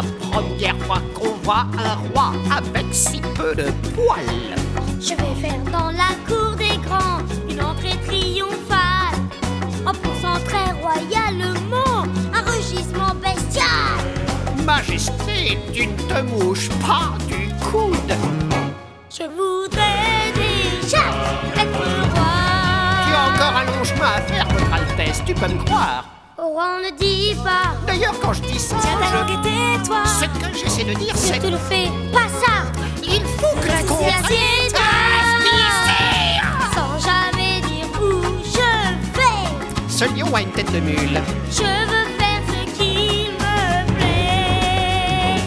la première fois qu'on voit un roi avec si peu de poils. Je vais faire dans la cour des grands une entrée triomphale, en poussant très royalement un rugissement bestial. Majesté, tu ne te mouches pas du coude. Je voudrais déjà être roi. Tu as encore un long chemin à faire, votre Altesse, tu peux me croire. Au roi, on ne dit pas. D'ailleurs, quand je dis ça, Tiens ta langue et tais-toi. ce que j'essaie de dire, Si c'est tu le fais, pas ça. il faut que tu comprennes. Assieds-toi. Sans jamais dire où je vais. Ce lion a une tête de mule. Je veux faire ce qu'il me plaît.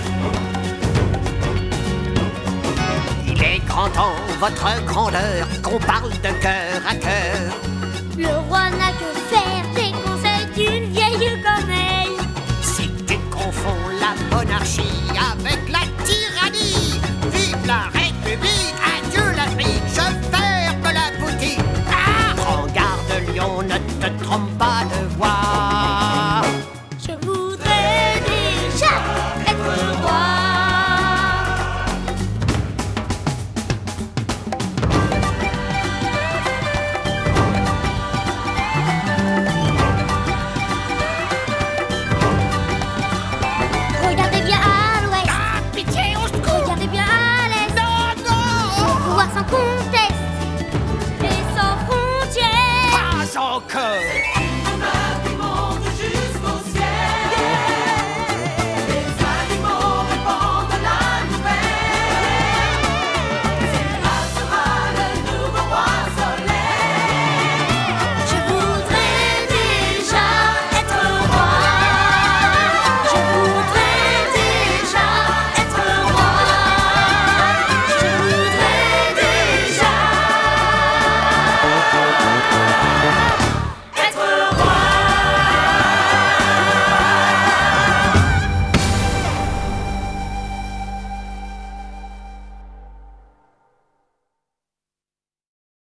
Il est grand temps, votre grandeur, qu'on parle de cœur à cœur. Le roi n'a que faire des conseils d'une vieille corneille. Si tu confonds la monarchie avec la